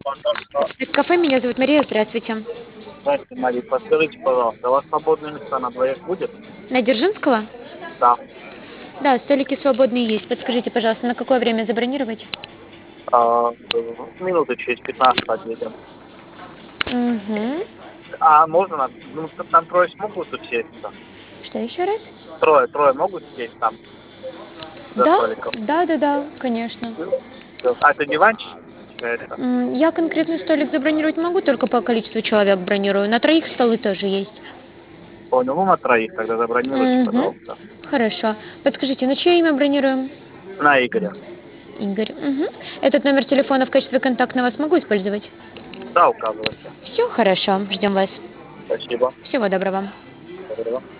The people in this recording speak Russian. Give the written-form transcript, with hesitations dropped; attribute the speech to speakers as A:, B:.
A: Это кафе, меня зовут Мария, здравствуйте.
B: Здравствуйте, Мария. Подскажите, пожалуйста, у вас свободные места на двоих будет?
A: На Дзержинского?
B: Да.
A: Да, столики свободные есть. Подскажите, пожалуйста, на какое время забронировать?
B: Минуты через 15 подъедем.
A: Угу.
B: А можно нас? Ну, там трое смогут усесться?
A: Что еще раз?
B: Трое могут сесть там за
A: Да,
B: столиком?
A: да, конечно.
B: Ну, всё. А это диванчик? Это.
A: Я конкретный столик забронировать могу, только по количеству человек бронирую. На троих столы тоже есть.
B: Понял. Ну, на троих тогда забронируйте,
A: Угу.
B: пожалуйста.
A: Хорошо. Подскажите, на чье имя бронируем?
B: На Игоря.
A: Игорь. Угу. Этот номер телефона в качестве контактного смогу использовать?
B: Да, указывайте.
A: Все хорошо. Ждем вас.
B: Спасибо.
A: Всего доброго.
B: Доброго.